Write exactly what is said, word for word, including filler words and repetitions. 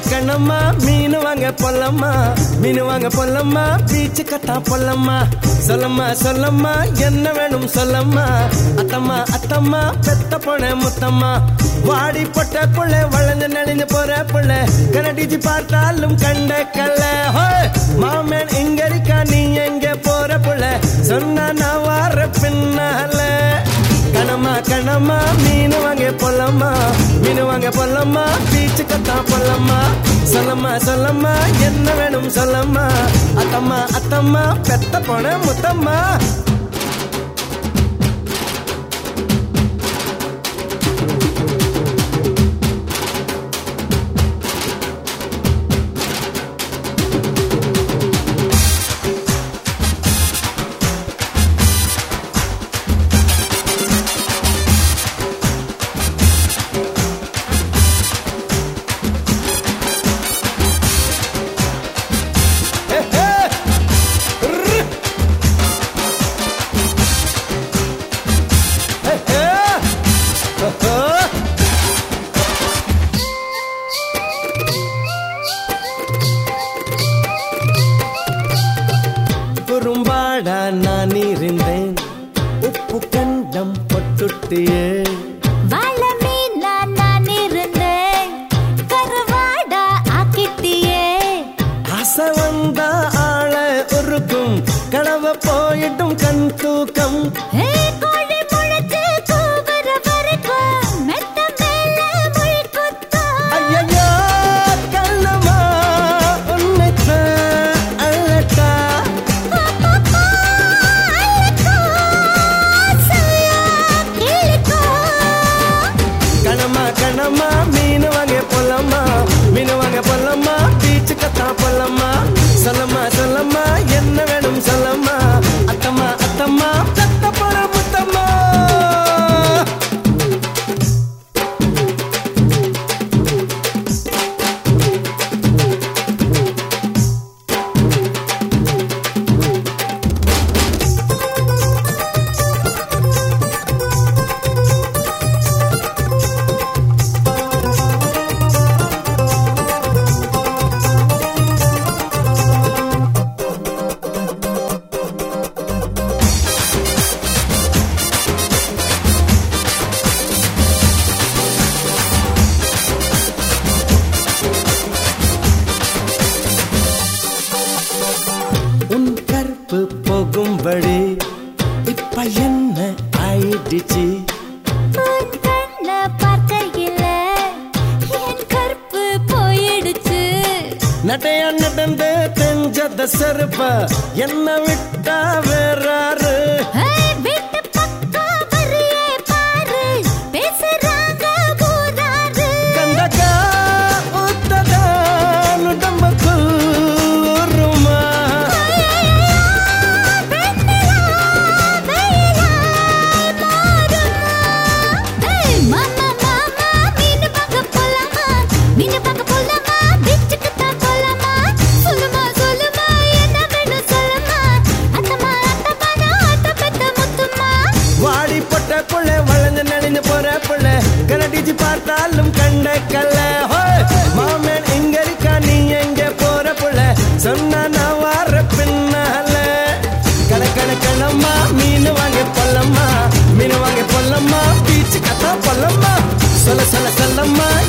கண்ணம்மா மீன் வாங்க பொல்லம்மா மீன் வாங்க பொல்லம்மா பீச்சு கத்தா பொல்லம்மா சொல்லம்மா சொல்லம்மா என்ன வேணும் சொல்லம்மா அத்தம்மா அத்தம்மா பெத்த பொண்ண முத்தம்மா வாடி பொட்ட புள்ள வளைஞ்சு நெளிஞ்சு போற புள்ள கனடிச்சு பார்த்தாலும் கண்ட கல்ல மாமன் இங்க இருக்கா நீ எங்க போற புள்ள சொன்னா நான் வார பின்னால கணமா கணமா மீன் வாங்க பொல்லம்மா மீன் வாங்க பொல்லம்மா பீச்சு கத்தா பொல்லம்மா சொல்லம்மா சொல்லம்மா என்ன வேணும் சொல்லம்மா அத்தம்மா அத்தம்மா பெத்த பொண்ண முத்தம்மா குறும்பாடா நான் இருந்தேன் உப்பு கண்டம் பொட்டுட்டியே வாழ மீனா நான் இருந்தேன் கருவாடா ஆக்கிட்டியே ஆசை வந்தா ஆள உருக்கும் கனவு போயிட்டும் கண் தூக்கம் கோழி முளைச்சு கூவுற வரைக்கும் மெத்த மேல முள் குத்தும் ஐயையோ கண்ணம்மா உன்னைத்தான் அழட்டா கணமா கணமா மீன் வாங்க பொல்லம்மா மீன் வாங்க பொல்லம்மா பீச்சு கத்தா பொல்லம்மா சொல்லம்மா சொல்லம்மா என்ன வேணும் சொல்லம்மா அத்தம்மா அத்தம்மா பெத்த பொற முத்தம்மா உன் கற்பு போகும்படி இப்ப என்ன ஆயிடுச்சு உன் கண்ண பார்க்கையில என் கற்பு போயிடுச்சு நட்டையா நடந்து தெஞ்சத செருப்ப என்ன விட்டா வேறாரு வீட்டு பக்கம் வரியே பாரு பேசுறாங்க ஊராரு கண்டக்கா உத்ததா நுடம்பக்குள் ஊருமா வாடி பொட்ட புள்ள வளைஞ்சு நெளிஞ்சு போற புள்ள கனடிச்சு பார்த்தாலும் கண்ட கல்ல மாமன் இங்க இருக்கா நீ எங்க போற புள்ள சொன்னா நான் வார பின்னால கண கண கணம்மா மீன் வாங்க பொல்லம்மா மீன் வாங்க பொல்லம்மா பீச்சு கத்தா பொல்லம்மா சொல்ல சொல்ல சொல்லம்மா